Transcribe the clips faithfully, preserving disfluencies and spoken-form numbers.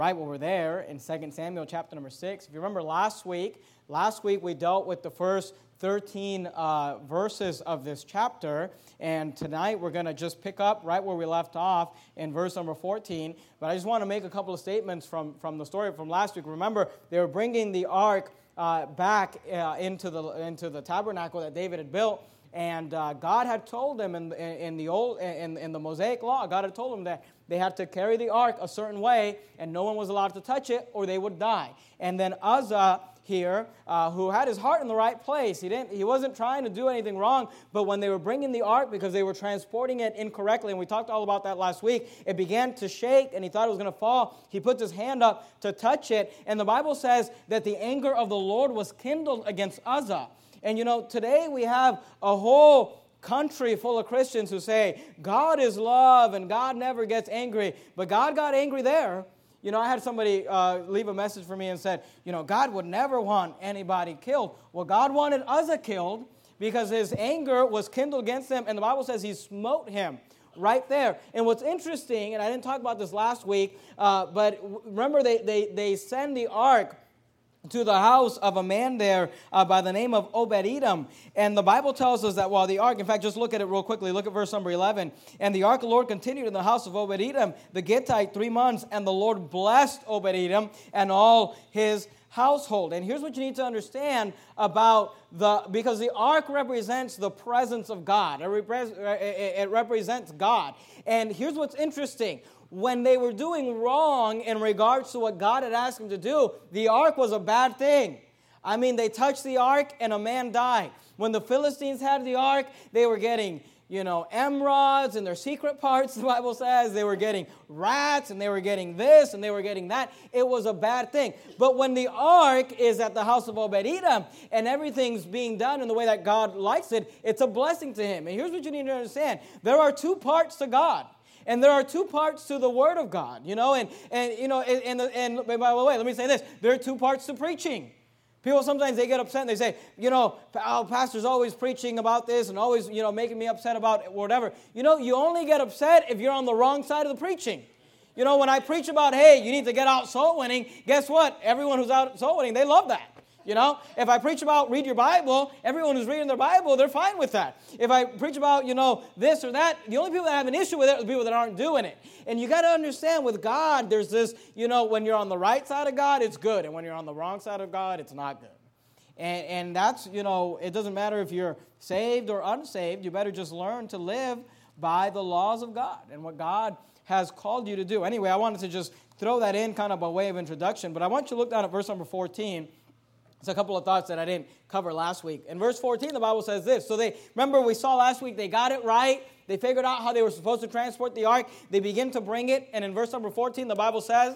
Right, well, we're there in Second Samuel chapter number six. If you remember last week, last week we dealt with the first thirteen uh, verses of this chapter, and tonight we're going to just pick up right where we left off in verse number fourteen. But I just want to make a couple of statements from, from the story from last week. Remember, they were bringing the ark uh, back uh, into the into the tabernacle that David had built. And uh, God had told them in, in, in the old in, in the Mosaic law, God had told them that they had to carry the ark a certain way, and no one was allowed to touch it, or they would die. And then Uzzah here, uh, who had his heart in the right place, he didn't, he wasn't trying to do anything wrong. But when they were bringing the ark, because they were transporting it incorrectly, and we talked all about that last week, it began to shake, and he thought it was going to fall. He puts his hand up to touch it, and the Bible says that the anger of the Lord was kindled against Uzzah. And you know, today we have a whole country full of Christians who say, God is love and God never gets angry. But God got angry there. You know, I had somebody uh, leave a message for me and said, you know, God would never want anybody killed. Well, God wanted Uzzah killed because his anger was kindled against him. And the Bible says he smote him right there. And what's interesting, and I didn't talk about this last week, uh, but remember they, they, they send the ark to the house of a man there uh, by the name of Obed-Edom. And the Bible tells us that while the ark, in fact, just look at it real quickly. Look at verse number eleven. And the ark of the Lord continued in the house of Obed-Edom, the Gittite, three months. And the Lord blessed Obed-Edom and all his household. And here's what you need to understand about the, because the ark represents the presence of God. It, repre- it represents God. And here's what's interesting. When they were doing wrong in regards to what God had asked them to do, the ark was a bad thing. I mean, they touched the ark and a man died. When the Philistines had the ark, they were getting, you know, emeralds and their secret parts, the Bible says. They were getting rats and they were getting this and they were getting that. It was a bad thing. But when the ark is at the house of Obed-Edom and everything's being done in the way that God likes it, it's a blessing to him. And here's what you need to understand. There are two parts to God. And there are two parts to the Word of God, you know, and, and you know, and, and, and by the way, let me say this. There are two parts to preaching. People sometimes, they get upset and they say, you know, oh, pastor's always preaching about this and always, you know, making me upset about whatever. You know, you only get upset if you're on the wrong side of the preaching. You know, when I preach about, hey, you need to get out soul winning, guess what? Everyone who's out soul winning, they love that. You know, if I preach about read your Bible, everyone who's reading their Bible, they're fine with that. If I preach about, you know, this or that, the only people that have an issue with it are the people that aren't doing it. And you got to understand with God, there's this, you know, when you're on the right side of God, it's good. And when you're on the wrong side of God, it's not good. And, and that's, you know, it doesn't matter if you're saved or unsaved. You better just learn to live by the laws of God and what God has called you to do. Anyway, I wanted to just throw that in kind of by way of introduction. But I want you to look down at verse number fourteen. It's a couple of thoughts that I didn't cover last week. In verse fourteen, the Bible says this. So they, remember we saw last week, they got it right. They figured out how they were supposed to transport the ark. They begin to bring it. And in verse number fourteen, the Bible says,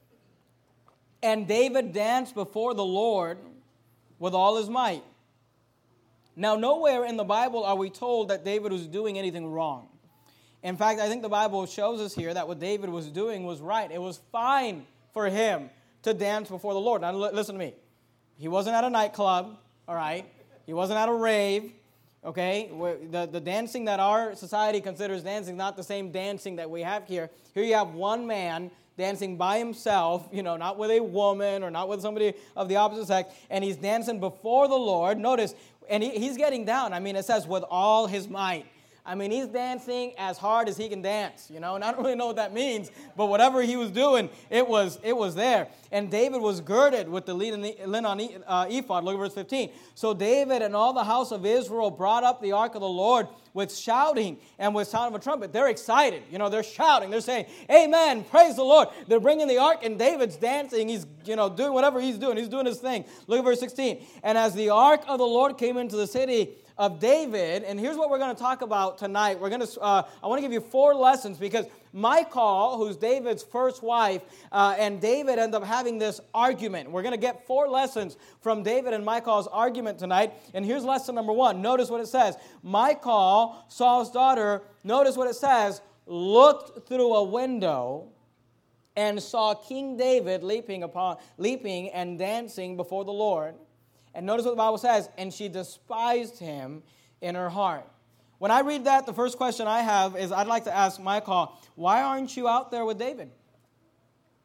and David danced before the Lord with all his might. Now, nowhere in the Bible are we told that David was doing anything wrong. In fact, I think the Bible shows us here that what David was doing was right. It was fine for him to dance before the Lord. Now, listen to me. He wasn't at a nightclub, all right? He wasn't at a rave, okay? The, the dancing that our society considers dancing, not the same dancing that we have here. Here you have one man dancing by himself, you know, not with a woman or not with somebody of the opposite sex, and he's dancing before the Lord. Notice, and he, he's getting down. I mean, it says with all his might. I mean, he's dancing as hard as he can dance, you know, and I don't really know what that means, but whatever he was doing, it was it was there. And David was girded with the linen uh, ephod. Look at verse fifteen. So David and all the house of Israel brought up the ark of the Lord with shouting and with sound of a trumpet. They're excited, you know, they're shouting, they're saying, amen, praise the Lord. They're bringing the ark, and David's dancing, he's, you know, doing whatever he's doing, he's doing his thing. Look at verse sixteen. And as the ark of the Lord came into the city of David, and here's what we're going to talk about tonight. We're going to, uh, I want to give you four lessons because Michal, who's David's first wife, uh, and David end up having this argument. We're going to get four lessons from David and Michal's argument tonight. And here's lesson number one. Notice what it says. Michal, Saul's daughter, notice what it says, looked through a window and saw King David leaping upon, leaping and dancing before the Lord. And notice what the Bible says, and she despised him in her heart. When I read that, the first question I have is I'd like to ask Michal, why aren't you out there with David?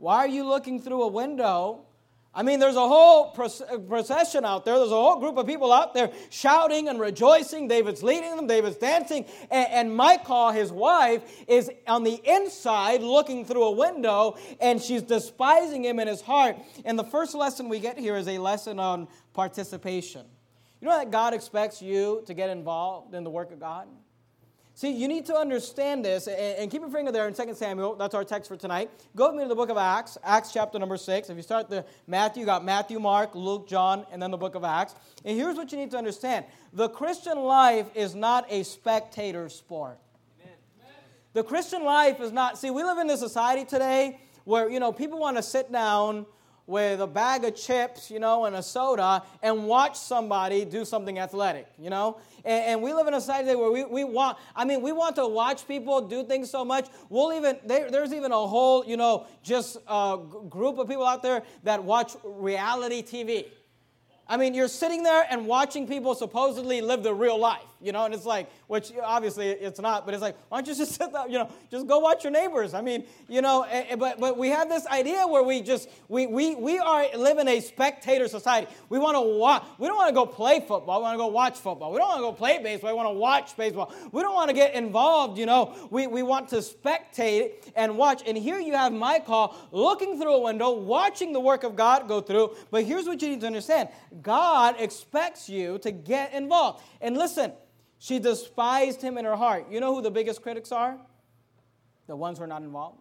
Why are you looking through a window? I mean, there's a whole procession out there. There's a whole group of people out there shouting and rejoicing. David's leading them. David's dancing. And, and Michal, his wife, is on the inside looking through a window, and she's despising him in his heart. And the first lesson we get here is a lesson on participation. You know that God expects you to get involved in the work of God? See, you need to understand this, and keep your finger there in Second Samuel. That's our text for tonight. Go with me to the book of Acts, Acts chapter number six. If you start the Matthew, you got Matthew, Mark, Luke, John, and then the book of Acts. And here's what you need to understand. The Christian life is not a spectator sport. Amen. The Christian life is not, see, we live in a society today where, you know, people want to sit down with a bag of chips, you know, and a soda and watch somebody do something athletic, you know. And, and we live in a society where we, we want, I mean, we want to watch people do things so much. We'll even, there, there's even a whole, you know, just uh, group of people out there that watch reality T V. I mean, you're sitting there and watching people supposedly live their real life, you know, and it's like, which obviously it's not, but it's like, why don't you just sit there, you know, just go watch your neighbors. I mean, you know, but but we have this idea where we just, we we we are live in a spectator society. We want to watch, we don't want to go play football, we want to go watch football. We don't want to go play baseball, we want to watch baseball. We don't want to get involved, you know, we, we want to spectate and watch. And here you have Michal looking through a window, watching the work of God go through. But here's what you need to understand. God expects you to get involved. And listen, she despised him in her heart. You know who the biggest critics are? The ones who are not involved.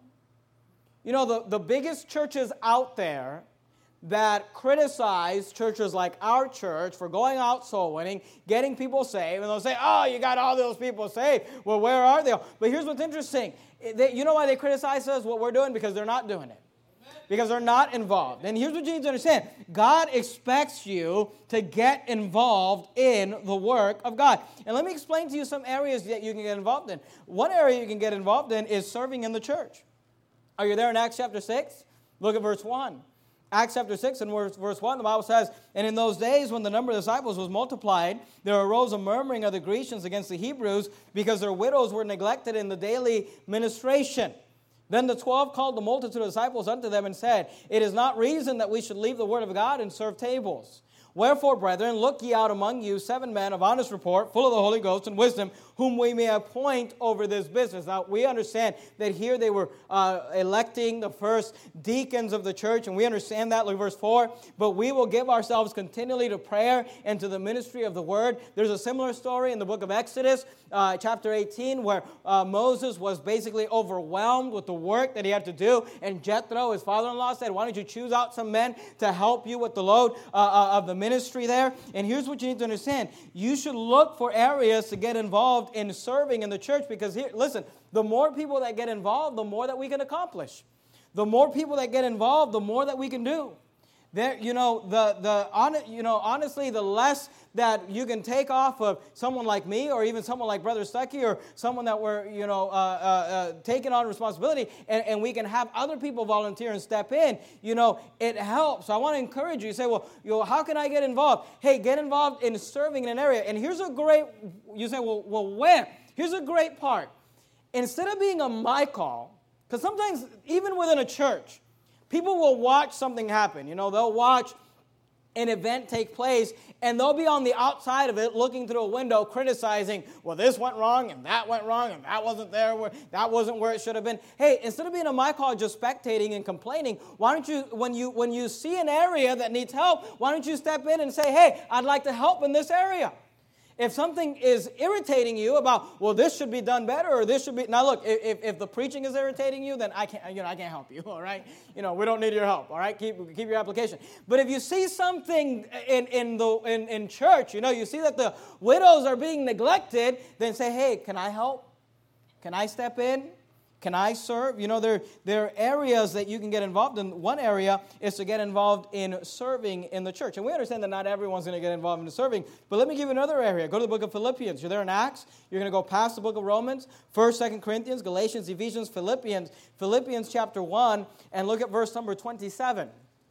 You know, the, the biggest churches out there that criticize churches like our church for going out soul winning, getting people saved, and they'll say, oh, you got all those people saved. Well, where are they? But here's what's interesting. They, you know why they criticize us, what we're doing? Because they're not doing it. Because they're not involved. And here's what you need to understand. God expects you to get involved in the work of God. And let me explain to you some areas that you can get involved in. One area you can get involved in is serving in the church. Are you there in Acts chapter six? Look at verse one. Acts chapter six and verse, verse one, the Bible says, and in those days when the number of disciples was multiplied, there arose a murmuring of the Grecians against the Hebrews because their widows were neglected in the daily ministration. Then the twelve called the multitude of disciples unto them and said, it is not reason that we should leave the word of God and serve tables. Wherefore, brethren, look ye out among you seven men of honest report, full of the Holy Ghost and wisdom, whom we may appoint over this business. Now, we understand that here they were uh, electing the first deacons of the church, and we understand that. Look at verse four. But we will give ourselves continually to prayer and to the ministry of the word. There's a similar story in the book of Exodus, uh, chapter eighteen, where uh, Moses was basically overwhelmed with the work that he had to do, and Jethro, his father-in-law, said, why don't you choose out some men to help you with the load uh, uh, of the ministry there? And here's what you need to understand. You should look for areas to get involved in serving in the church, because here, listen, the more people that get involved, the more that we can accomplish. The more people that get involved, the more that we can do. There, you know, the the on, you know, honestly, the less that you can take off of someone like me, or even someone like Brother Stuckey, or someone that we're, you know, uh, uh, uh, taking on responsibility, and, and we can have other people volunteer and step in. You know, it helps. So I want to encourage you. You say, well, you know, how can I get involved? Hey, get involved in serving in an area. And here's a great. You say, well, well, where? Here's a great part. Instead of being a Michal, because sometimes even within a church, people will watch something happen. You know, they'll watch an event take place, and they'll be on the outside of it looking through a window criticizing, well, this went wrong, and that went wrong, and that wasn't there, where, that wasn't where it should have been. Hey, instead of being a Michal just spectating and complaining, why don't you, when you when you see an area that needs help, why don't you step in and say, hey, I'd like to help in this area. If something is irritating you about, well, this should be done better, or this should be, now look, if, if the preaching is irritating you, then I can't, you know, I can't help you, all right? You know, we don't need your help, all right? Keep keep your application. But if you see something in in the in, in church, you know, you see that the widows are being neglected, then say, hey, can I help? Can I step in? Can I serve? You know, there, there are areas that you can get involved in. One area is to get involved in serving in the church. And we understand that not everyone's going to get involved in serving. But let me give you another area. Go to the book of Philippians. You're there in Acts. You're going to go past the book of Romans, First, Second Corinthians, Galatians, Ephesians, Philippians. Philippians chapter one, and look at verse number twenty-seven.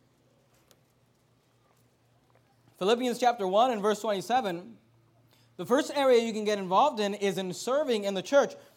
Philippians chapter one and verse twenty-seven. The first area you can get involved in is in serving in the church.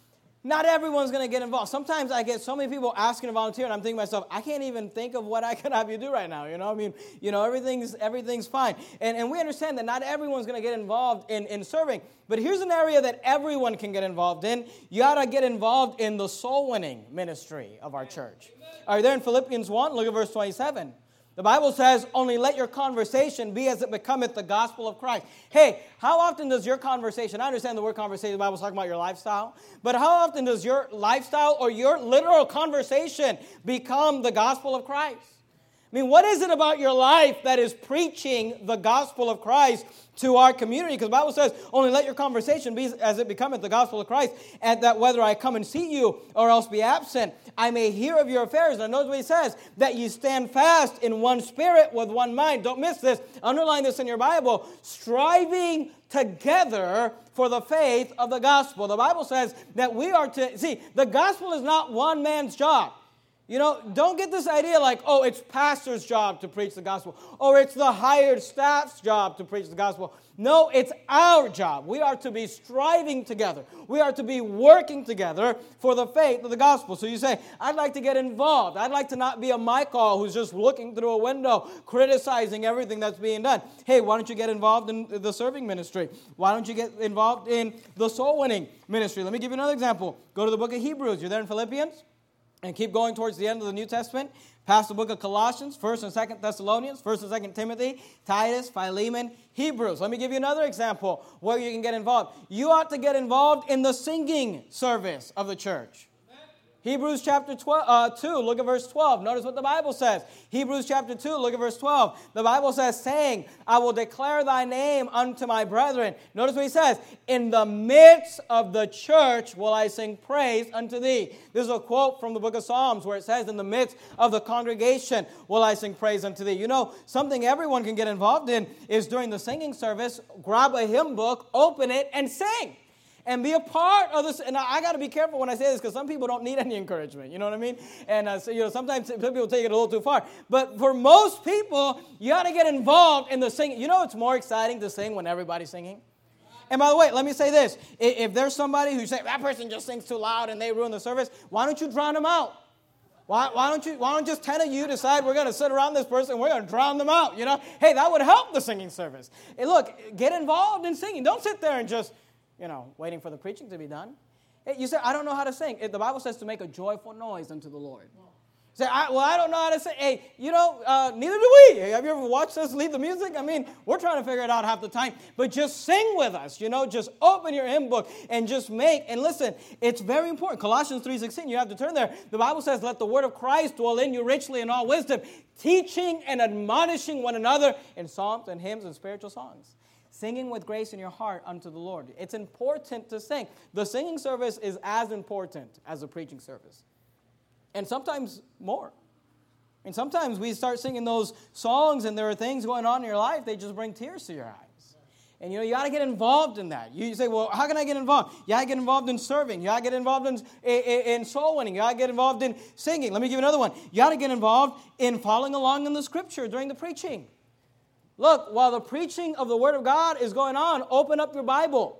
Not everyone's going to get involved. Sometimes I get so many people asking to volunteer, and I'm thinking to myself, I can't even think of what I could have you do right now. You know, I mean, you know, everything's everything's fine. And, and we understand that not everyone's going to get involved in, in serving. But here's an area that everyone can get involved in. You got to get involved in the soul-winning ministry of our church. All right, there in Philippians one, look at verse twenty-seven. The Bible says, only let your conversation be as it becometh the gospel of Christ. Hey, how often does your conversation, I understand the word conversation, the Bible's talking about your lifestyle, but how often does your lifestyle or your literal conversation become the gospel of Christ? I mean, what is it about your life that is preaching the gospel of Christ to our community? Because the Bible says, only let your conversation be as it becometh the gospel of Christ, and that whether I come and see you or else be absent, I may hear of your affairs. And notice what he says, that you stand fast in one spirit with one mind. Don't miss this. Underline this in your Bible. Striving together for the faith of the gospel. The Bible says that we are to, see, the gospel is not one man's job. You know, don't get this idea like, oh, it's pastor's job to preach the gospel, or it's the hired staff's job to preach the gospel. No, it's our job. We are to be striving together. We are to be working together for the faith of the gospel. So you say, I'd like to get involved. I'd like to not be a Michael who's just looking through a window, criticizing everything that's being done. Hey, why don't you get involved in the serving ministry? Why don't you get involved in the soul winning ministry? Let me give you another example. Go to the book of Hebrews. You're there in Philippians? And keep going towards the end of the New Testament. Past the book of Colossians, First and Second Thessalonians, First and Second Timothy, Titus, Philemon, Hebrews. Let me give you another example where you can get involved. You ought to get involved in the singing service of the church. Hebrews chapter twelve, uh, two, look at verse twelve. Notice what the Bible says. Hebrews chapter two, look at verse twelve. The Bible says, saying, I will declare thy name unto my brethren. Notice what he says. In the midst of the church will I sing praise unto thee. This is a quote from the book of Psalms where it says, in the midst of the congregation will I sing praise unto thee. You know, something everyone can get involved in is during the singing service, grab a hymn book, open it, and sing. And be a part of this. And I, I got to be careful when I say this because some people don't need any encouragement. You know what I mean? And uh, so, you know, sometimes people take it a little too far. But for most people, you got to get involved in the singing. You know it's more exciting to sing when everybody's singing? And by the way, let me say this. If, if there's somebody who say, that person just sings too loud and they ruin the service, why don't you drown them out? Why, why don't you? Why don't just ten of you decide we're going to sit around this person and we're going to drown them out? You know? Hey, that would help the singing service. Hey, look, get involved in singing. Don't sit there and just, you know, waiting for the preaching to be done. Hey, you say, I don't know how to sing. The Bible says to make a joyful noise unto the Lord. You say, I, well, I don't know how to sing. Hey, you know, uh, neither do we. Have you ever watched us lead the music? I mean, we're trying to figure it out half the time. But just sing with us, you know. Just open your hymn book and just make. And listen, it's very important. Colossians three sixteen, you have to turn there. The Bible says, let the word of Christ dwell in you richly in all wisdom, teaching and admonishing one another in psalms and hymns and spiritual songs. Singing with grace in your heart unto the Lord. It's important to sing. The singing service is as important as the preaching service. And sometimes more. And sometimes we start singing those songs and there are things going on in your life, they just bring tears to your eyes. And you know, you got to get involved in that. You say, well, how can I get involved? You got to get involved in serving. You got to get involved in, in, in soul winning. You got to get involved in singing. Let me give you another one. You got to get involved in following along in the scripture during the preaching. Look, while the preaching of the Word of God is going on, open up your Bible.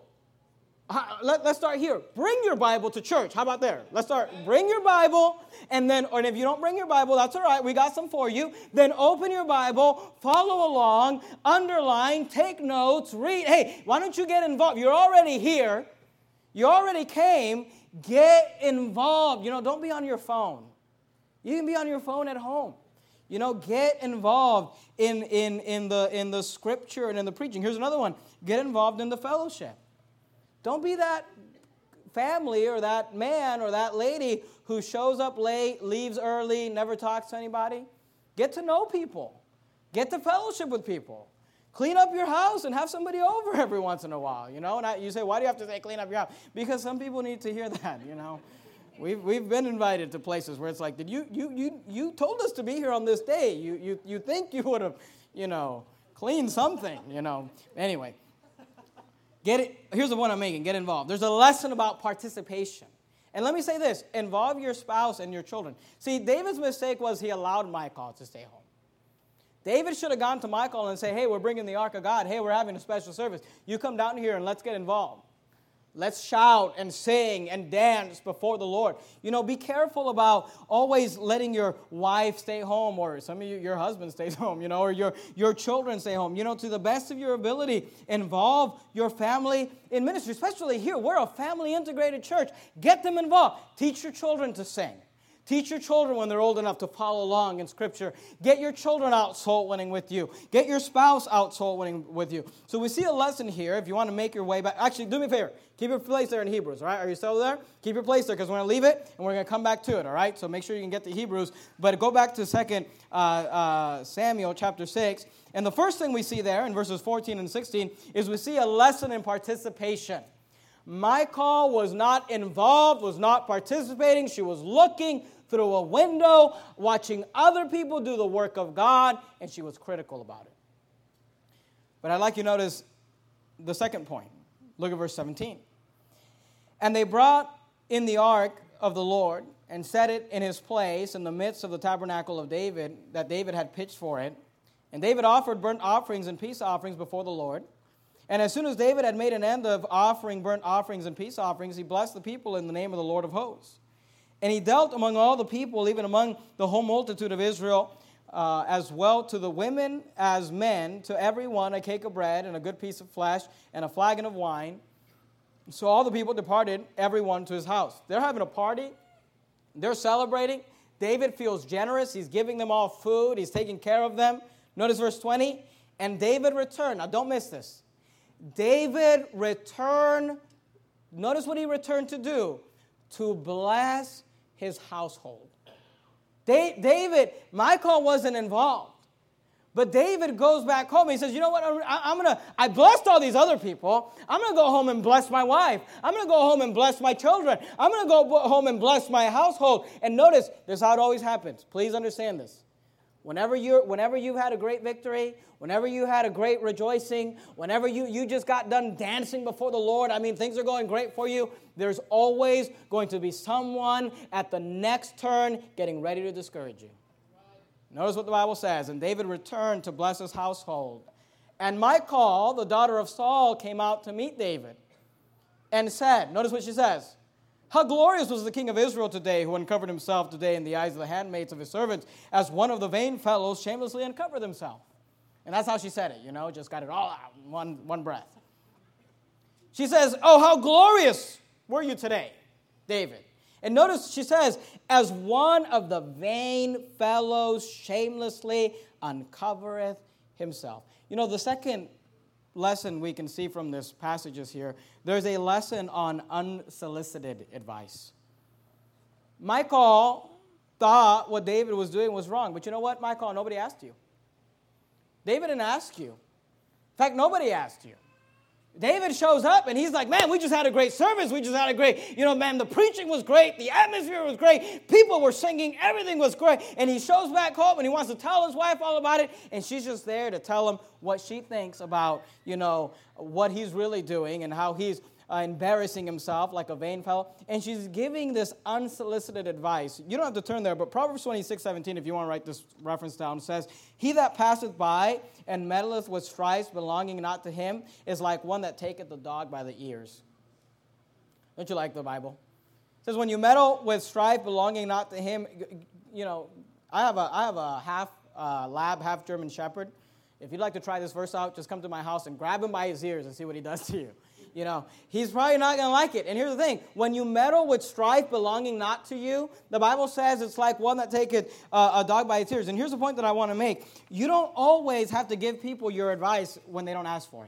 Let, let's start here. Bring your Bible to church. How about there? Let's start. Bring your Bible, and then, or if you don't bring your Bible, that's all right. We got some for you. Then open your Bible, follow along, underline, take notes, read. Hey, why don't you get involved? You're already here. You already came. Get involved. You know, don't be on your phone. You can be on your phone at home. You know, get involved in, in, in, the, in the scripture and in the preaching. Here's another one. Get involved in the fellowship. Don't be that family or that man or that lady who shows up late, leaves early, never talks to anybody. Get to know people. Get to fellowship with people. Clean up your house and have somebody over every once in a while, you know. And I, you say, why do you have to say clean up your house? Because some people need to hear that, you know. We've we've been invited to places where it's like, did you you you you told us to be here on this day? You you you think you would have, you know, cleaned something, you know. Anyway, get it. Here's the one I'm making. Get involved. There's a lesson about participation. And let me say this: involve your spouse and your children. See, David's mistake was he allowed Michal to stay home. David should have gone to Michal and say, hey, we're bringing the ark of God. Hey, we're having a special service. You come down here and let's get involved. Let's shout and sing and dance before the Lord. You know, be careful about always letting your wife stay home, or some of you, your husband stays home, you know, or your, your children stay home. You know, to the best of your ability, involve your family in ministry, especially here. We're a family-integrated church. Get them involved. Teach your children to sing. Teach your children when they're old enough to follow along in Scripture. Get your children out soul winning with you. Get your spouse out soul winning with you. So we see a lesson here. If you want to make your way back, actually, do me a favor. Keep your place there in Hebrews, all right? Are you still there? Keep your place there because we're going to leave it and we're going to come back to it, all right? So make sure you can get to Hebrews. But go back to Second uh, uh, Samuel chapter six. And the first thing we see there in verses fourteen and sixteen is we see a lesson in participation. Michal was not involved, was not participating. She was looking through a window, watching other people do the work of God, and she was critical about it. But I'd like you to notice the second point. Look at verse seventeen. And they brought in the ark of the Lord and set it in his place in the midst of the tabernacle of David, that David had pitched for it. And David offered burnt offerings and peace offerings before the Lord. And as soon as David had made an end of offering burnt offerings and peace offerings, he blessed the people in the name of the Lord of hosts. And he dealt among all the people, even among the whole multitude of Israel, uh, as well to the women as men, to every one a cake of bread and a good piece of flesh and a flagon of wine. So all the people departed, every one to his house. They're having a party. They're celebrating. David feels generous. He's giving them all food. He's taking care of them. Notice verse twenty. And David returned. Now don't miss this. David returned. Notice what he returned to do. To bless his household. David, Michal wasn't involved. But David goes back home. He says, you know what, I'm going to, I blessed all these other people. I'm going to go home and bless my wife. I'm going to go home and bless my children. I'm going to go home and bless my household. And notice, this is how it always happens. Please understand this. Whenever you're, whenever you've had a great victory, whenever you had a great rejoicing, whenever you, you just got done dancing before the Lord, I mean, things are going great for you, there's always going to be someone at the next turn getting ready to discourage you. Notice what the Bible says. And David returned to bless his household. And Michal, the daughter of Saul, came out to meet David and said, notice what she says, how glorious was the king of Israel today, who uncovered himself today in the eyes of the handmaids of his servants, as one of the vain fellows shamelessly uncovered himself. And that's how she said it, you know, just got it all out in one, one breath. She says, oh, how glorious were you today, David. And notice she says, as one of the vain fellows shamelessly uncovereth himself. You know, the second lesson we can see from this passages here, there's a lesson on unsolicited advice. Michal thought what David was doing was wrong. But you know what, Michal? Nobody asked you. David didn't ask you. In fact, nobody asked you. David shows up and he's like, man, we just had a great service. We just had a great, you know, man, the preaching was great. The atmosphere was great. People were singing. Everything was great. And he shows back home and he wants to tell his wife all about it. And she's just there to tell him what she thinks about, you know, what he's really doing and how he's uh, embarrassing himself like a vain fellow. And she's giving this unsolicited advice. You don't have to turn there, but Proverbs twenty-six seventeen, if you want to write this reference down, says, he that passeth by and meddleth with strifes belonging not to him is like one that taketh the dog by the ears. Don't you like the Bible? It says, when you meddle with strife belonging not to him, you know, I have a, I have a half uh, lab, half German shepherd. If you'd like to try this verse out, just come to my house and grab him by his ears and see what he does to you. You know, he's probably not going to like it. And here's the thing. When you meddle with strife belonging not to you, the Bible says it's like one that taketh uh, a dog by its ears. And here's the point that I want to make. You don't always have to give people your advice when they don't ask for it.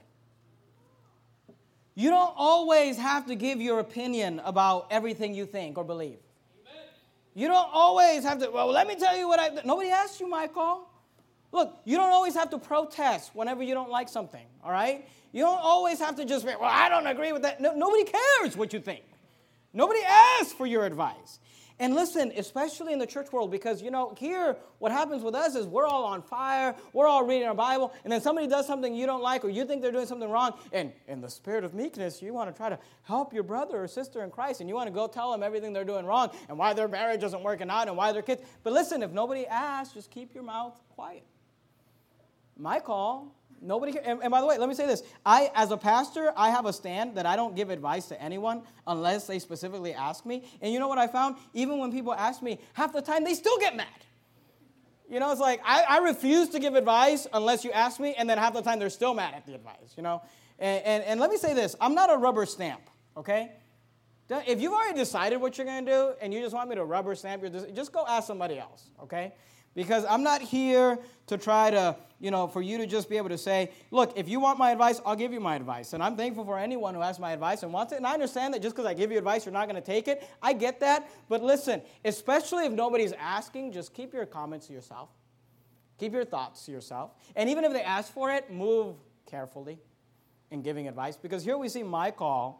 You don't always have to give your opinion about everything you think or believe. Amen. You don't always have to, well, let me tell you what I, nobody asked you, Michal. Look, you don't always have to protest whenever you don't like something, all right? You don't always have to just say, well, I don't agree with that. No, nobody cares what you think. Nobody asks for your advice. And listen, especially in the church world, because, you know, here what happens with us is we're all on fire, we're all reading our Bible, and then somebody does something you don't like or you think they're doing something wrong, and in the spirit of meekness, you want to try to help your brother or sister in Christ, and you want to go tell them everything they're doing wrong and why their marriage isn't working out and why their kids. But listen, if nobody asks, just keep your mouth quiet. My call. Nobody can. And, and by the way, let me say this. I, as a pastor, I have a stand that I don't give advice to anyone unless they specifically ask me. And you know what I found? Even when people ask me, half the time they still get mad. You know, it's like, I, I refuse to give advice unless you ask me, and then half the time they're still mad at the advice, you know. And, and, and let me say this. I'm not a rubber stamp, okay? If you've already decided what you're going to do and you just want me to rubber stamp your decision, just go ask somebody else, okay? Because I'm not here to try to, you know, for you to just be able to say, look, if you want my advice, I'll give you my advice. And I'm thankful for anyone who asks my advice and wants it. And I understand that just because I give you advice, you're not going to take it. I get that. But listen, especially if nobody's asking, just keep your comments to yourself. Keep your thoughts to yourself. And even if they ask for it, move carefully in giving advice. Because here we see Michal,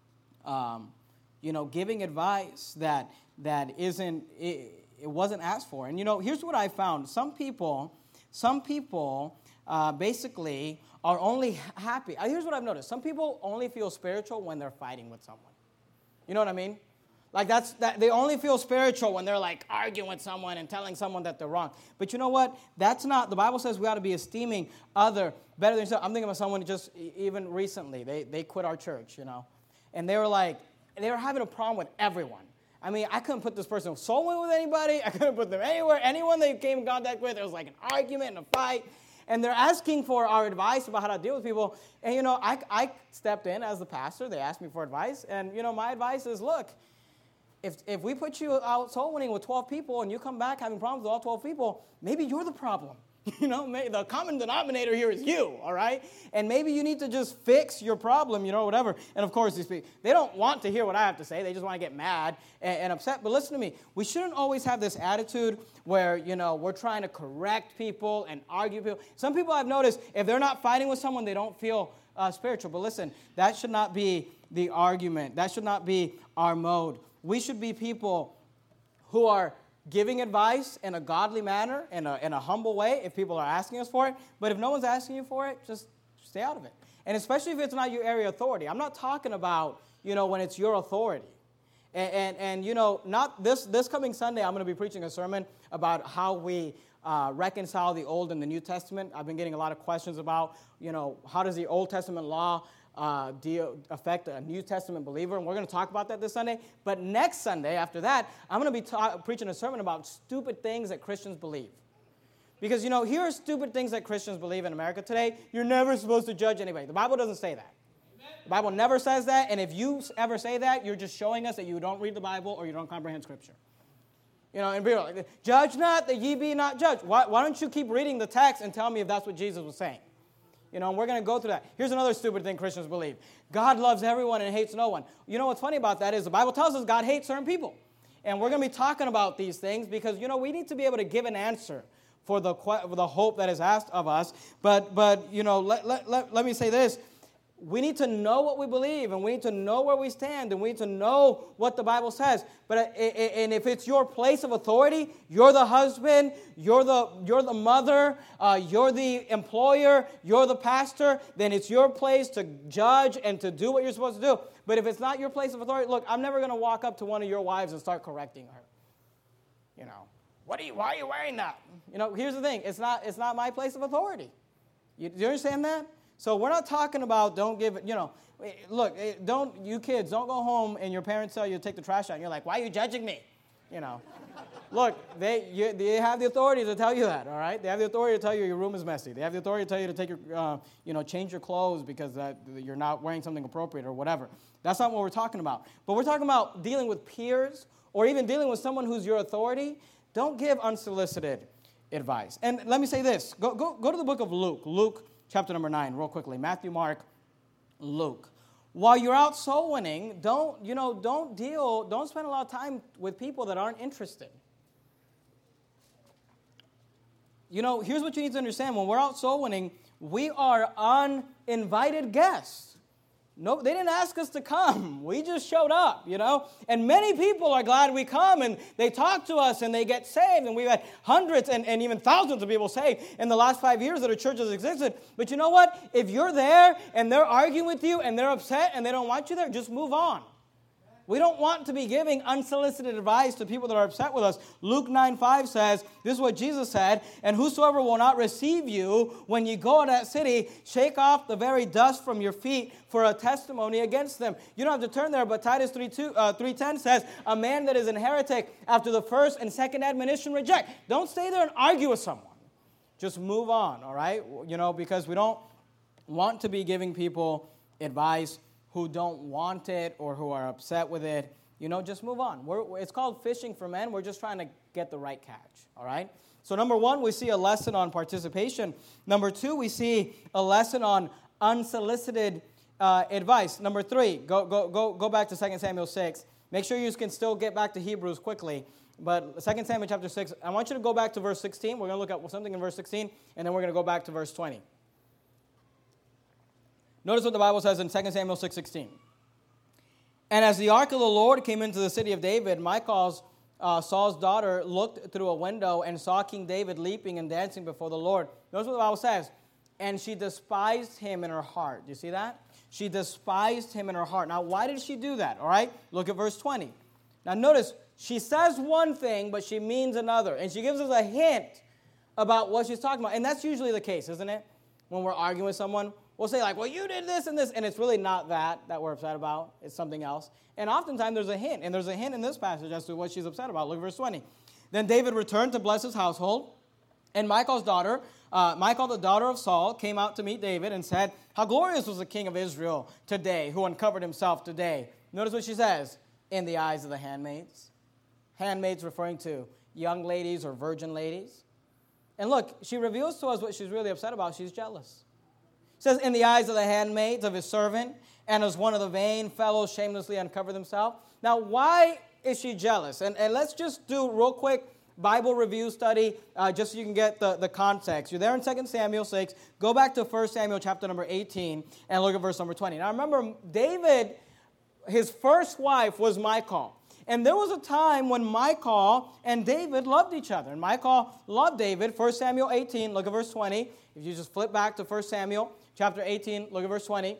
um, you know, giving advice that that isn't... It, It wasn't asked for. And, you know, here's what I found. Some people, some people uh, basically are only happy. Here's what I've noticed. Some people only feel spiritual when they're fighting with someone. You know what I mean? Like, that's that they only feel spiritual when they're, like, arguing with someone and telling someone that they're wrong. But you know what? That's not, the Bible says we ought to be esteeming other better than yourself. I'm thinking of someone just even recently. They, they quit our church, you know. And they were like, they were having a problem with everyone. I mean, I couldn't put this person soul in with anybody. I couldn't put them anywhere. Anyone they came in contact with, there was like an argument and a fight. And they're asking for our advice about how to deal with people. And, you know, I, I stepped in as the pastor. They asked me for advice. And, you know, my advice is, look, if if we put you out soul winning with twelve people and you come back having problems with all twelve people, maybe you're the problem. You know, maybe the common denominator here is you, all right? And maybe you need to just fix your problem, you know, whatever. And, of course, these people, they don't want to hear what I have to say. They just want to get mad and, and upset. But listen to me. We shouldn't always have this attitude where, you know, we're trying to correct people and argue people. Some people I've noticed, if they're not fighting with someone, they don't feel uh, spiritual. But listen, that should not be the argument. That should not be our mode. We should be people who are giving advice in a godly manner, in a, in a humble way, if people are asking us for it. But if no one's asking you for it, just stay out of it. And especially if it's not your area of authority. I'm not talking about, you know, when it's your authority. And, and, and you know, not this, this coming Sunday, I'm going to be preaching a sermon about how we uh, reconcile the Old and the New Testament. I've been getting a lot of questions about, you know, how does the Old Testament law Uh, deal, affect a New Testament believer, and we're going to talk about that this Sunday. But next Sunday, after that, I'm going to be ta- preaching a sermon about stupid things that Christians believe. Because, you know, here are stupid things that Christians believe in America today. You're never supposed to judge anybody. The Bible doesn't say that. Amen. The Bible never says that, and if you ever say that, you're just showing us that you don't read the Bible or you don't comprehend Scripture. You know, and people are like, judge not that ye be not judged. Why, why don't you keep reading the text and tell me if that's what Jesus was saying? You know, and we're going to go through that. Here's another stupid thing Christians believe. God loves everyone and hates no one. You know what's funny about that is the Bible tells us God hates certain people. And we're going to be talking about these things because, you know, we need to be able to give an answer for the for the hope that is asked of us. But, but you know, let, let, let, let me say this. We need to know what we believe, and we need to know where we stand, and we need to know what the Bible says. But and if it's your place of authority, you're the husband, you're the you're the mother, uh, you're the employer, you're the pastor, then it's your place to judge and to do what you're supposed to do. But if it's not your place of authority, look, I'm never going to walk up to one of your wives and start correcting her. You know, what are you? Why are you wearing that? You know, here's the thing: it's not it's not my place of authority. You, do you understand that? So we're not talking about don't give it, you know, look, don't, you kids, don't go home and your parents tell you to take the trash out. And you're like, why are you judging me? You know, look, they you, they have the authority to tell you that, all right? They have the authority to tell you your room is messy. They have the authority to tell you to take your, uh, you know, change your clothes because that, you're not wearing something appropriate or whatever. That's not what we're talking about. But we're talking about dealing with peers or even dealing with someone who's your authority. Don't give unsolicited advice. And let me say this. Go, go, go to the book of Luke. Luke. Chapter number nine, real quickly. Matthew, Mark, Luke. While you're out soul winning, don't, you know, don't deal, don't spend a lot of time with people that aren't interested. You know, here's what you need to understand. When we're out soul winning, we are uninvited guests. No, they didn't ask us to come. We just showed up, you know. And many people are glad we come, and they talk to us, and they get saved. And we've had hundreds and, and even thousands of people saved in the last five years that our church has existed. But you know what? If you're there, and they're arguing with you, and they're upset, and they don't want you there, just move on. We don't want to be giving unsolicited advice to people that are upset with us. Luke nine five says, this is what Jesus said, and whosoever will not receive you when you go to that city, shake off the very dust from your feet for a testimony against them. You don't have to turn there, but Titus three ten says, a man that is an heretic after the first and second admonition reject. Don't stay there and argue with someone. Just move on, all right? You know, because we don't want to be giving people advice who don't want it or who are upset with it. You know, just move on. We're, it's called fishing for men. We're just trying to get the right catch, all right? So number one, we see a lesson on participation. Number two, we see a lesson on unsolicited uh, advice. Number three, go, go, go, go back to Second Samuel six. Make sure you can still get back to Hebrews quickly. But Second Samuel chapter six, I want you to go back to verse sixteen. We're going to look at something in verse sixteen, and then we're going to go back to verse twenty. Notice what the Bible says in Second Samuel six sixteen. And as the ark of the Lord came into the city of David, Michal's, uh, Saul's daughter, looked through a window and saw King David leaping and dancing before the Lord. Notice what the Bible says. And she despised him in her heart. Do you see that? She despised him in her heart. Now, why did she do that? All right? Look at verse twenty. Now, notice, she says one thing, but she means another. And she gives us a hint about what she's talking about. And that's usually the case, isn't it? When we're arguing with someone, we'll say like, well, you did this and this, and it's really not that that we're upset about. It's something else. And oftentimes there's a hint, and there's a hint in this passage as to what she's upset about. Look at verse twenty. Then David returned to bless his household, and Michal's daughter, uh, Michal, the daughter of Saul, came out to meet David and said, how glorious was the king of Israel today, who uncovered himself today. Notice what she says, in the eyes of the handmaids. Handmaids referring to young ladies or virgin ladies. And look, she reveals to us what she's really upset about. She's jealous. It says, in the eyes of the handmaids of his servant, and as one of the vain fellows shamelessly uncovered himself. Now, why is she jealous? And, and let's just do real quick Bible review study, uh, just so you can get the, the context. You're there in Second Samuel six. Go back to First Samuel chapter number eighteen, and look at verse number twenty. Now, remember, David, his first wife was Michal. And there was a time when Michal and David loved each other. And Michal loved David. First Samuel eighteen, look at verse twenty. If you just flip back to First Samuel chapter eighteen, look at verse twenty.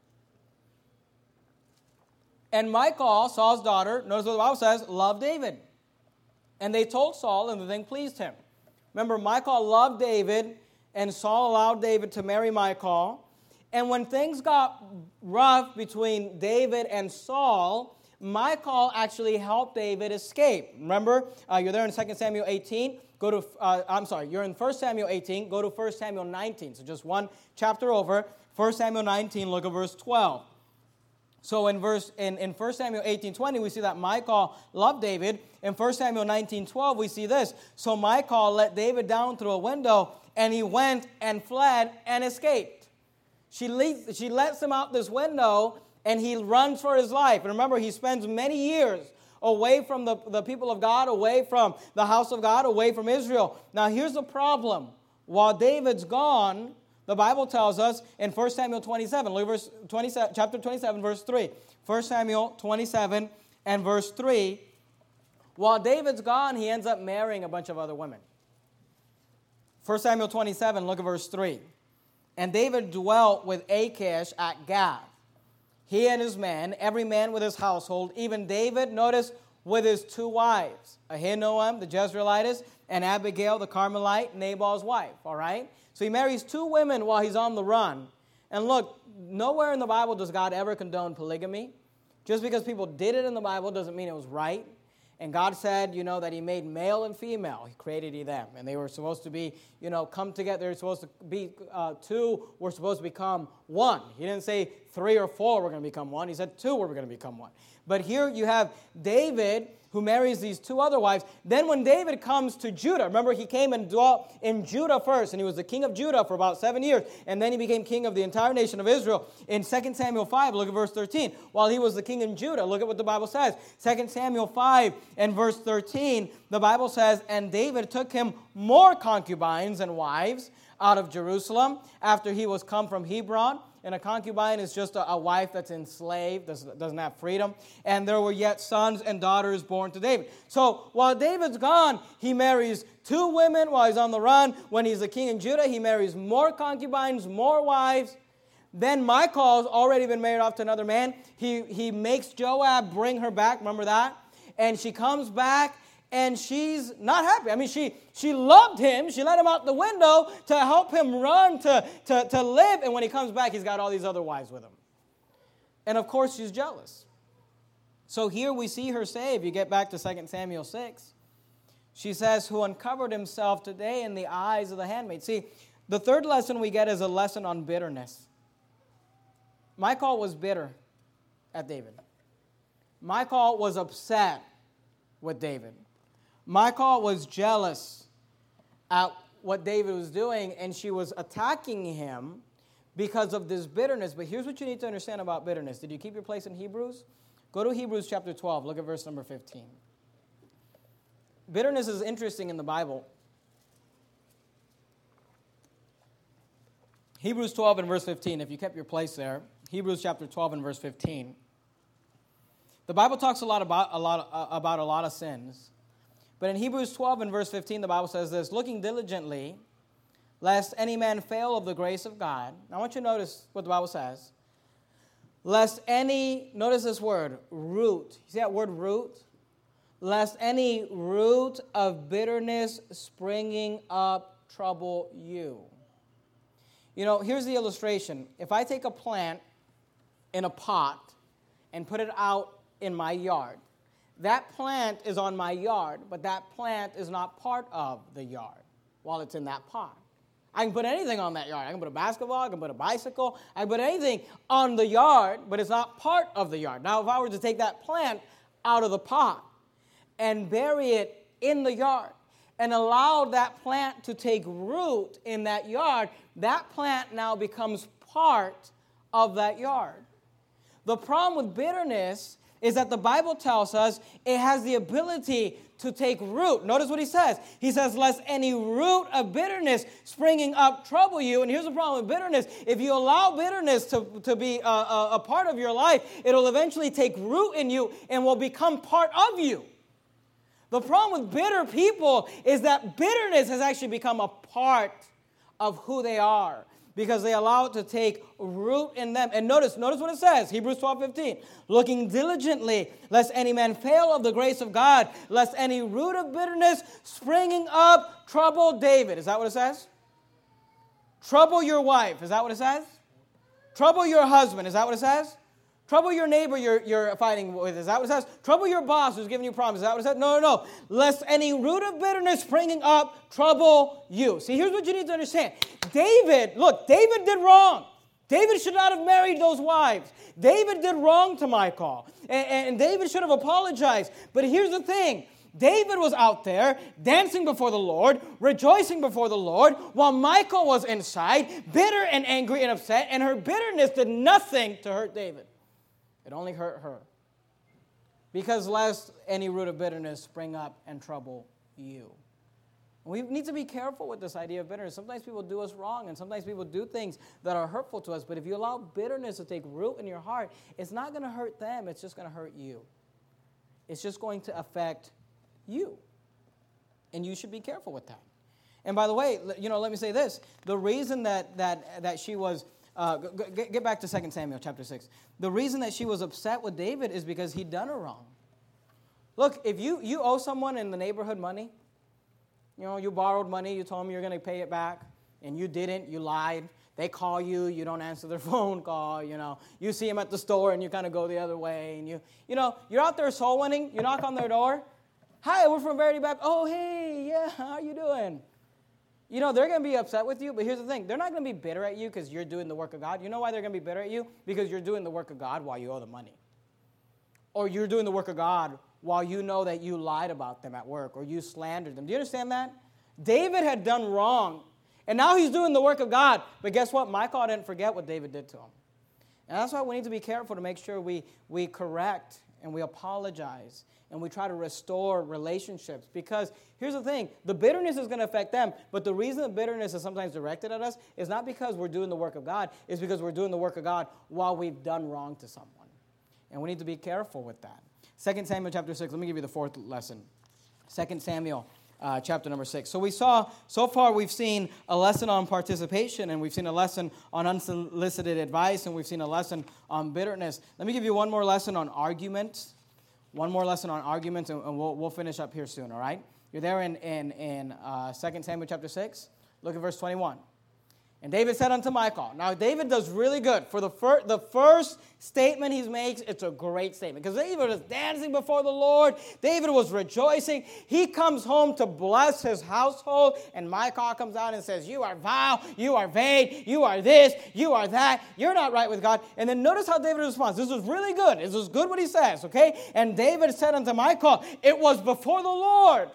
And Michal, Saul's daughter, notice what the Bible says, loved David. And they told Saul, and the thing pleased him. Remember, Michal loved David, and Saul allowed David to marry Michal. And when things got rough between David and Saul, Michal actually helped David escape. Remember, uh, you're there in Second Samuel eighteen. Go to, uh, I'm sorry, you're in First Samuel eighteen. Go to First Samuel nineteen. So just one chapter over. First Samuel nineteen, look at verse twelve. So in verse in, in First Samuel eighteen twenty, we see that Michal loved David. In First Samuel nineteen twelve, we see this. So Michal let David down through a window, and he went and fled and escaped. She leads, she lets him out this window, and he runs for his life. And remember, he spends many years away from the, the people of God, away from the house of God, away from Israel. Now, here's the problem. While David's gone, the Bible tells us in First Samuel twenty-seven, look at verse twenty-seven, chapter twenty-seven, verse three. First Samuel twenty-seven and verse three. While David's gone, he ends up marrying a bunch of other women. First Samuel twenty-seven, look at verse three. And David dwelt with Achish at Gath, he and his men, every man with his household, even David, notice, with his two wives, Ahinoam, the Jezreelitess, and Abigail, the Carmelite, Nabal's wife, all right? So he marries two women while he's on the run. And look, nowhere in the Bible does God ever condone polygamy. Just because people did it in the Bible doesn't mean it was right. And God said, you know, that he made male and female. He created them. And they were supposed to be, you know, come together. They were supposed to be, uh, two were supposed to become one. He didn't say three or four were going to become one. He said two were going to become one. But here you have David, who marries these two other wives. Then when David comes to Judah, remember he came and dwelt in Judah first, and he was the king of Judah for about seven years, and then he became king of the entire nation of Israel. In Second Samuel five, look at verse thirteen. While he was the king in Judah, look at what the Bible says. Second Samuel five and verse thirteen, the Bible says, and David took him more concubines and wives out of Jerusalem after he was come from Hebron. And a concubine is just a, a wife that's enslaved, doesn't, doesn't have freedom. And there were yet sons and daughters born to David. So while David's gone, he marries two women while he's on the run. When he's the king in Judah, he marries more concubines, more wives. Then Michal's already been married off to another man. He, he makes Joab bring her back. Remember that? And she comes back, and she's not happy. I mean, she, she loved him. She let him out the window to help him run, to, to, to live. And when he comes back, he's got all these other wives with him. And, of course, she's jealous. So here we see her say, if you get back to Second Samuel six, she says, who uncovered himself today in the eyes of the handmaid. See, the third lesson we get is a lesson on bitterness. Michal was bitter at David. Michal was upset with David. Michal was jealous at what David was doing, and she was attacking him because of this bitterness. But here's what you need to understand about bitterness. Did you keep your place in Hebrews? Go to Hebrews chapter twelve. Look at verse number fifteen. Bitterness is interesting in the Bible. Hebrews twelve and verse fifteen, if you kept your place there. Hebrews chapter twelve and verse fifteen. The Bible talks a lot about a lot uh, about a lot of sins. But in Hebrews twelve and verse fifteen, the Bible says this, looking diligently, lest any man fail of the grace of God. Now I want you to notice what the Bible says. Lest any, notice this word, root. You see that word root? Lest any root of bitterness springing up trouble you. You know, here's the illustration. If I take a plant in a pot and put it out in my yard, that plant is on my yard, but that plant is not part of the yard while it's in that pot. I can put anything on that yard. I can put a basketball, I can put a bicycle, I can put anything on the yard, but it's not part of the yard. Now, if I were to take that plant out of the pot and bury it in the yard and allow that plant to take root in that yard, that plant now becomes part of that yard. The problem with bitterness is that the Bible tells us it has the ability to take root. Notice what he says. He says, lest any root of bitterness springing up trouble you. And here's the problem with bitterness. If you allow bitterness to, to be a, a, a part of your life, it'll eventually take root in you and will become part of you. The problem with bitter people is that bitterness has actually become a part of who they are, because they allow it to take root in them. And notice, notice what it says, Hebrews twelve fifteen. Looking diligently, lest any man fail of the grace of God, lest any root of bitterness springing up trouble David. Is that what it says? Trouble your wife. Is that what it says? Trouble your husband. Is that what it says? Trouble your neighbor you're, you're fighting with. Is that what it says? Trouble your boss who's giving you problems. Is that what it says? No, no, no. Lest any root of bitterness springing up trouble you. See, here's what you need to understand. David, look, David did wrong. David should not have married those wives. David did wrong to Michal. And, and David should have apologized. But here's the thing. David was out there dancing before the Lord, rejoicing before the Lord, while Michal was inside, bitter and angry and upset, and her bitterness did nothing to hurt David. It only hurt her. Because lest any root of bitterness spring up and trouble you. We need to be careful with this idea of bitterness. Sometimes people do us wrong, and sometimes people do things that are hurtful to us. But if you allow bitterness to take root in your heart, it's not going to hurt them. It's just going to hurt you. It's just going to affect you. And you should be careful with that. And by the way, you know, let me say this. The reason that that that she was... Uh, get, get back to Second Samuel chapter six. The reason that she was upset with David is because he'd done her wrong. Look, if you, you owe someone in the neighborhood money, you know, you borrowed money, you told them you're going to pay it back, and you didn't, you lied. They call you, you don't answer their phone call, you know. You see them at the store, and you kind of go the other way, and you, you know, you're out there soul winning, you knock on their door. Hi, we're from Verity Baptist. Oh, hey, yeah, how you doing? You know, they're going to be upset with you, but here's the thing. They're not going to be bitter at you because you're doing the work of God. You know why they're going to be bitter at you? Because you're doing the work of God while you owe the money. Or you're doing the work of God while you know that you lied about them at work or you slandered them. Do you understand that? David had done wrong, and now he's doing the work of God. But guess what? Michal didn't forget what David did to him. And that's why we need to be careful to make sure we, we correct and we apologize and we try to restore relationships. Because here's the thing, the bitterness is going to affect them, but the reason the bitterness is sometimes directed at us is not because we're doing the work of God, it's because we're doing the work of God while we've done wrong to someone. And we need to be careful with that. Second Samuel chapter six, let me give you the fourth lesson. Second Samuel uh, chapter number six. So we saw, so far we've seen a lesson on participation, and we've seen a lesson on unsolicited advice, and we've seen a lesson on bitterness. Let me give you one more lesson on argument. One more lesson on argument, and, and we'll, we'll finish up here soon, all right? You're there in, in, in uh, Second Samuel chapter six. Look at verse twenty-one. And David said unto Michal. Now, David does really good. For the, fir- the first statement he makes, it's a great statement. Because David was dancing before the Lord. David was rejoicing. He comes home to bless his household. And Michal comes out and says, you are vile, you are vain, you are this, you are that. You're not right with God. And then notice how David responds. This is really good. This is good what he says, okay? And David said unto Michal, it was before the Lord.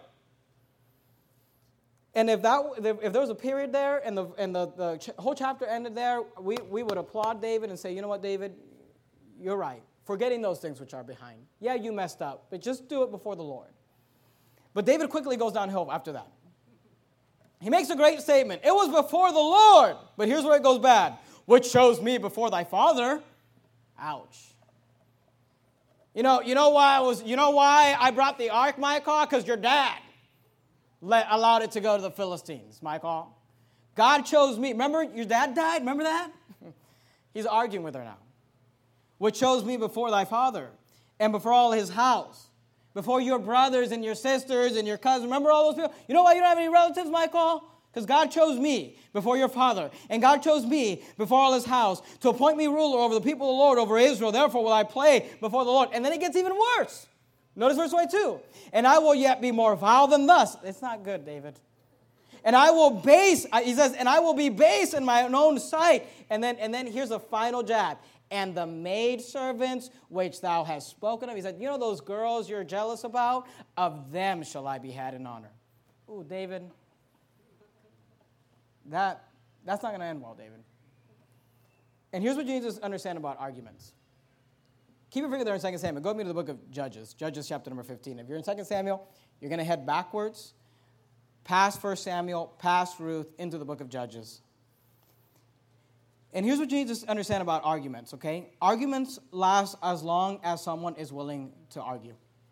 And if that if there was a period there and the and the, the ch- whole chapter ended there, we, we would applaud David and say, you know what, David, you're right. Forgetting those things which are behind. Yeah, you messed up, but just do it before the Lord. But David quickly goes downhill after that. He makes a great statement. It was before the Lord. But here's where it goes bad. Which shows me before thy father. Ouch. You know, you know why I was you know why I brought the ark, Michal? Because your dad Let, allowed it to go to the Philistines, Michal. God chose me. Remember, your dad died? Remember that? He's arguing with her now. Which chose me before thy father and before all his house, before your brothers and your sisters and your cousins. Remember all those people? You know why you don't have any relatives, Michal? Because God chose me before your father, and God chose me before all his house to appoint me ruler over the people of the Lord, over Israel. Therefore will I play before the Lord. And then it gets even worse. Notice verse twenty-two. And I will yet be more vile than thus. It's not good, David. And I will base, he says, and I will be base in my own sight. And then, and then here's a final jab. And the maidservants which thou hast spoken of. He said, you know those girls you're jealous about? Of them shall I be had in honor. Ooh, David. That, that's not going to end well, David. And here's what you need to understand about arguments. Keep your finger there in Second Samuel. Go with me to the book of Judges. Judges chapter number fifteen. If you're in Second Samuel, you're going to head backwards, past First Samuel, past Ruth, into the book of Judges. And here's what you need to understand about arguments, okay? Arguments last as long as someone is willing to argue.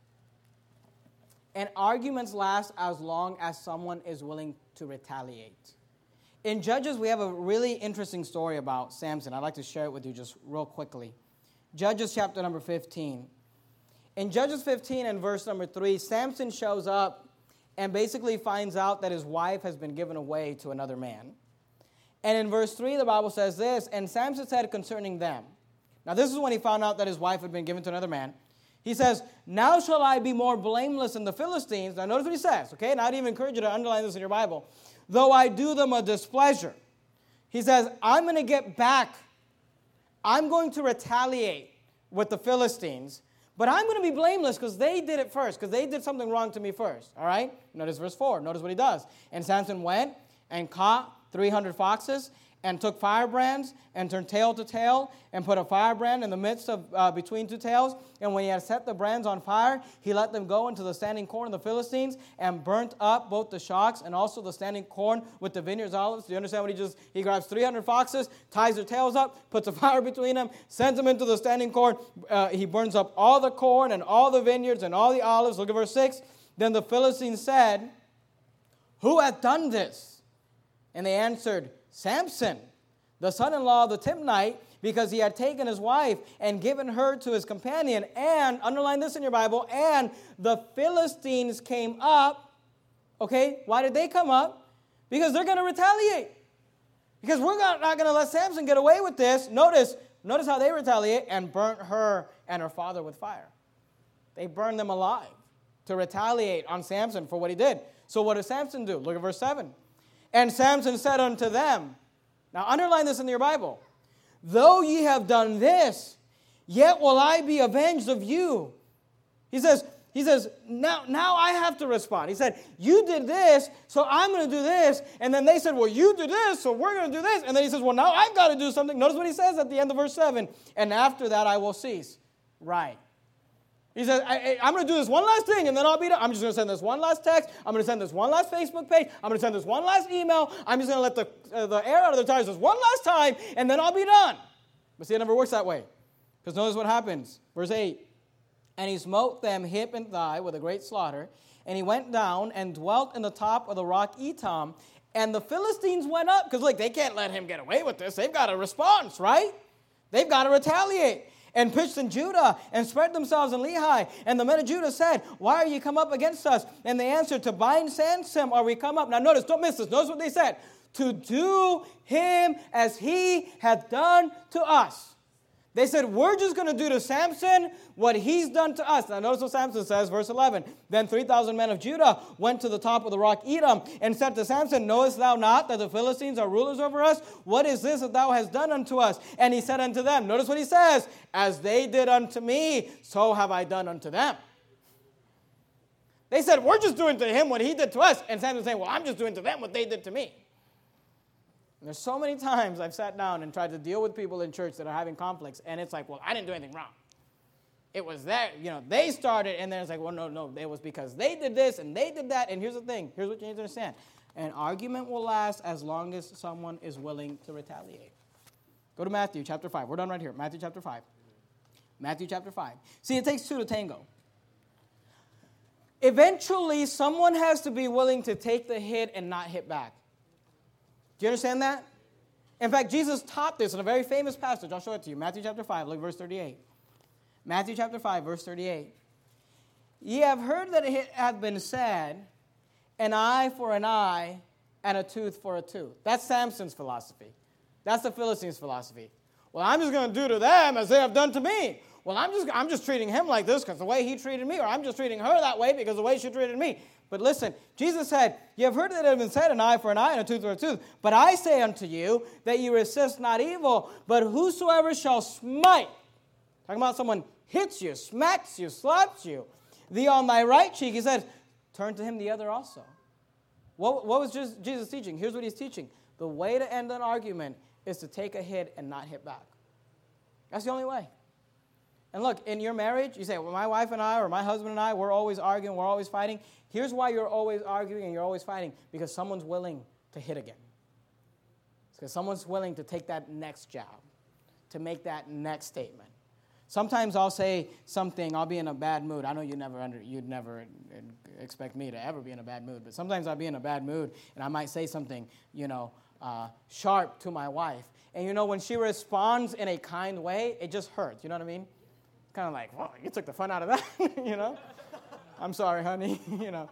And arguments last as long as someone is willing to retaliate. In Judges, we have a really interesting story about Samson. I'd like to share it with you just real quickly. Judges chapter number fifteen. In Judges fifteen and verse number three, Samson shows up and basically finds out that his wife has been given away to another man. And in verse three, the Bible says this, and Samson said concerning them. Now this is when he found out that his wife had been given to another man. He says, now shall I be more blameless than the Philistines. Now notice what he says, okay? And I'd even encourage you to underline this in your Bible. Though I do them a displeasure. He says, I'm going to get back. I'm going to retaliate with the Philistines, but I'm going to be blameless because they did it first, because they did something wrong to me first, all right? Notice verse four. Notice what he does. And Samson went and caught three hundred foxes and took firebrands and turned tail to tail and put a firebrand in the midst of uh, between two tails. And when he had set the brands on fire, he let them go into the standing corn of the Philistines and burnt up both the shocks and also the standing corn with the vineyards olives. Do you understand what he just, he grabs three hundred foxes, ties their tails up, puts a fire between them, sends them into the standing corn. Uh, he burns up all the corn and all the vineyards and all the olives. Look at verse six. Then the Philistines said, who hath done this? And they answered, Samson, the son-in-law of the Timnite, because he had taken his wife and given her to his companion. And, underline this in your Bible, and the Philistines came up. Okay, why did they come up? Because they're going to retaliate. Because we're not, not going to let Samson get away with this. Notice, notice how they retaliate and burnt her and her father with fire. They burned them alive to retaliate on Samson for what he did. So what does Samson do? Look at verse seven. And Samson said unto them, now underline this in your Bible, though ye have done this, yet will I be avenged of you. He says, he says, now, now I have to respond. He said, you did this, so I'm going to do this. And then they said, well, you did this, so we're going to do this. And then he says, well, now I've got to do something. Notice what he says at the end of verse seven. And after that I will cease. Right. He says, I, I, I'm going to do this one last thing, and then I'll be done. I'm just going to send this one last text. I'm going to send this one last Facebook page. I'm going to send this one last email. I'm just going to let the, uh, the air out of the tires this one last time, and then I'll be done. But see, it never works that way. Because notice what happens. Verse eight. And he smote them hip and thigh with a great slaughter, and he went down and dwelt in the top of the rock Etam. And the Philistines went up, because like they can't let him get away with this. They've got a response, right? They've got to retaliate. And pitched in Judah and spread themselves in Lehi. And the men of Judah said, why are you come up against us? And they answered, to bind Samson are we come up. Now notice, don't miss this. Notice what they said. To do him as he hath done to us. They said, we're just going to do to Samson what he's done to us. Now notice what Samson says, verse eleven. Then three thousand men of Judah went to the top of the rock Edom and said to Samson, knowest thou not that the Philistines are rulers over us? What is this that thou hast done unto us? And he said unto them, notice what he says, as they did unto me, so have I done unto them. They said, we're just doing to him what he did to us. And Samson's saying, well, I'm just doing to them what they did to me. And there's so many times I've sat down and tried to deal with people in church that are having conflicts, and it's like, well, I didn't do anything wrong. It was that, you know, they started, and then it's like, well, no, no, it was because they did this and they did that. And here's the thing. Here's what you need to understand. An argument will last as long as someone is willing to retaliate. Go to Matthew chapter five. We're done right here. Matthew chapter five. Matthew chapter five. See, it takes two to tango. Eventually, someone has to be willing to take the hit and not hit back. Do you understand that? In fact, Jesus taught this in a very famous passage. I'll show it to you. Matthew chapter five, look at verse thirty-eight. Matthew chapter five, verse thirty-eight. Ye have heard that it hath been said, an eye for an eye and a tooth for a tooth. That's Samson's philosophy. That's the Philistines' philosophy. Well, I'm just going to do to them as they have done to me. Well, I'm just, I'm just treating him like this because the way he treated me, or I'm just treating her that way because the way she treated me. But listen, Jesus said, you have heard that it has been said, an eye for an eye and a tooth for a tooth. But I say unto you that you resist not evil, but whosoever shall smite, talking about someone hits you, smacks you, slaps you, thee on thy right cheek, he says, turn to him the other also. What, what was Jesus teaching? Here's what he's teaching. The way to end an argument is to take a hit and not hit back. That's the only way. And look, in your marriage, you say, well, my wife and I or my husband and I, we're always arguing, we're always fighting. Here's why you're always arguing and you're always fighting. Because someone's willing to hit again. It's because someone's willing to take that next jab, to make that next statement. Sometimes I'll say something, I'll be in a bad mood. I know you never under, you'd never expect me to ever be in a bad mood, but sometimes I'll be in a bad mood and I might say something, you know, uh, sharp to my wife. And you know, when she responds in a kind way, it just hurts. You know what I mean? Kind of like, well, you took the fun out of that, you know? I'm sorry, honey, you know.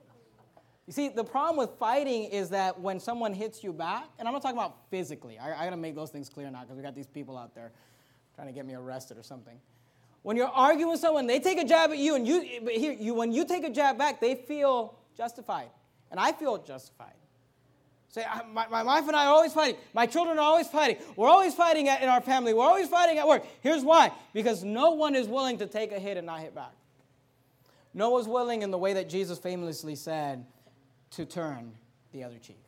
You see, the problem with fighting is that when someone hits you back, and I'm not talking about physically. I, I got to make those things clear now because we got these people out there trying to get me arrested or something. When you're arguing with someone, they take a jab at you, and you, here, you, when you take a jab back, they feel justified. And I feel justified. Say, my, my wife and I are always fighting. My children are always fighting. We're always fighting at, in our family. We're always fighting at work. Here's why. Because no one is willing to take a hit and not hit back. No one's willing in the way that Jesus famously said to turn the other cheek.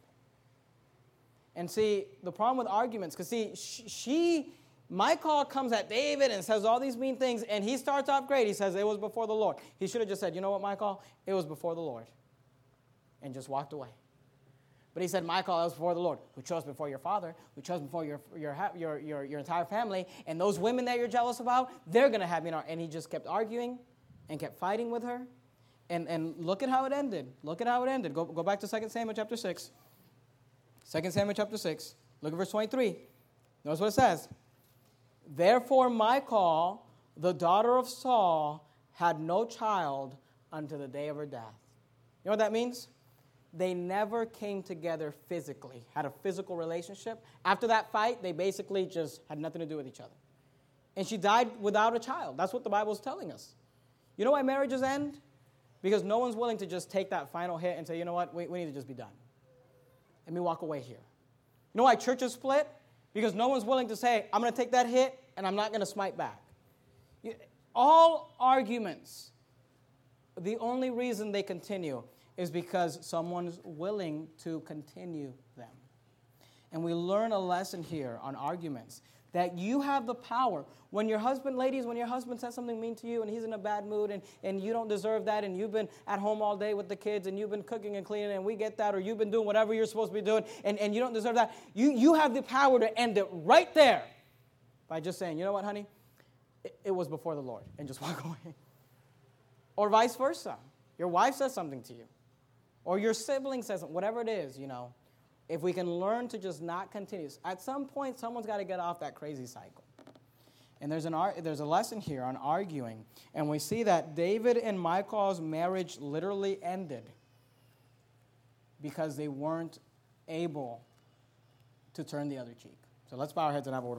And see, the problem with arguments, because see, she, Michal comes at David and says all these mean things, and he starts off great. He says, it was before the Lord. He should have just said, you know what, Michal? It was before the Lord. And just walked away. But he said, Michal, it was before the Lord, who chose before your father, who chose before your your your your, your entire family, and those women that you're jealous about, they're going to have me in our... And he just kept arguing and kept fighting with her. And, and look at how it ended. Look at how it ended. Go, go back to Second Samuel chapter six. Second Samuel chapter six. Look at verse twenty-three. Notice what it says. Therefore Michal, the daughter of Saul, had no child unto the day of her death. You know what that means? They never came together physically, had a physical relationship. After that fight, they basically just had nothing to do with each other. And she died without a child. That's what the Bible is telling us. You know why marriages end? Because no one's willing to just take that final hit and say, you know what, we, we need to just be done. Let me walk away here. You know why churches split? Because no one's willing to say, I'm going to take that hit and I'm not going to smite back. You, all arguments, the only reason they continue is because someone's willing to continue them. And we learn a lesson here on arguments, that you have the power. When your husband, ladies, when your husband says something mean to you and he's in a bad mood and, and you don't deserve that and you've been at home all day with the kids and you've been cooking and cleaning and we get that, or you've been doing whatever you're supposed to be doing and, and you don't deserve that, you, you have the power to end it right there by just saying, you know what, honey, it, it was before the Lord, and just walk away. Or vice versa. your wife says something to you, or your sibling says something, whatever it is, you know, if we can learn to just not continue. At some point, someone's got to get off that crazy cycle. And there's, an, there's a lesson here on arguing. And we see that David and Michal's marriage literally ended because they weren't able to turn the other cheek. So let's bow our heads and have a word of